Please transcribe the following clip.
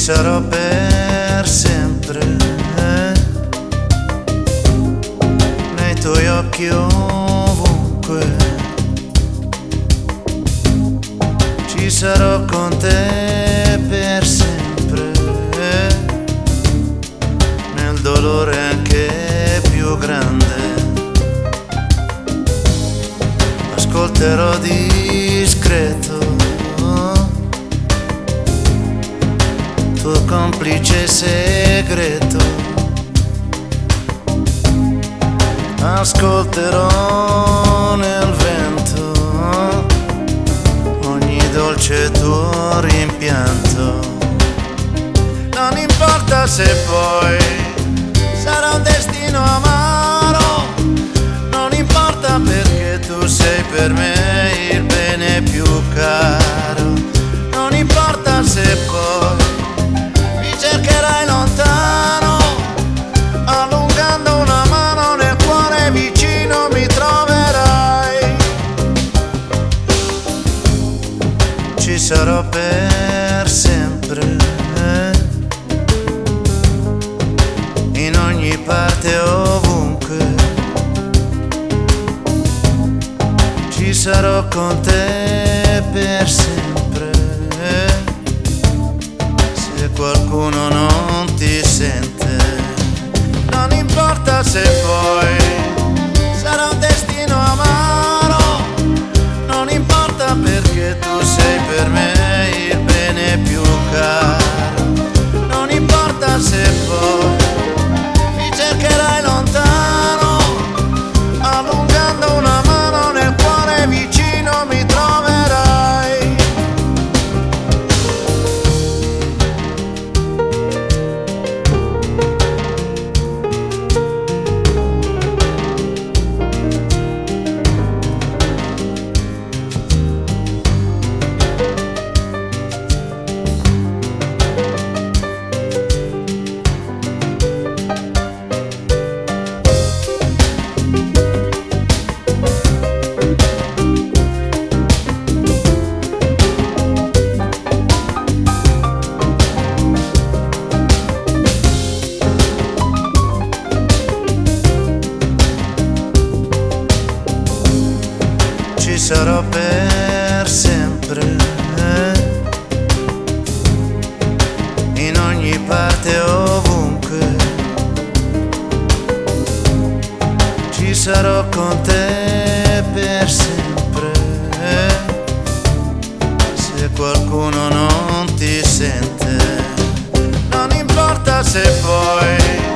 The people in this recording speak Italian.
sarò per sempre, nei tuoi occhi ovunque, ci sarò con te per sempre, nel dolore anche più grande. Ascolterò discreto tuo complice segreto, ascolterò nel vento ogni dolce tuo rimpianto. Non importa se poi sarà un destino amaro, non importa perché tu sei per me il bene più caro. Non importa se poi cercherai lontano, allungando una mano nel cuore vicino mi troverai. Ci sarò per sempre, in ogni parte ovunque, ci sarò con te per sempre. Se qualcuno non ti sente, non importa se poi sarà un destino amaro, non importa perché tu sei per me il bene più caro. Non importa se poi mi cercherai lontano, allungando una mano nel cuore vicino mi troverai. Ci sarò per sempre, in ogni parte ovunque, ci sarò con te per sempre. Se qualcuno non ti sente, non importa se poi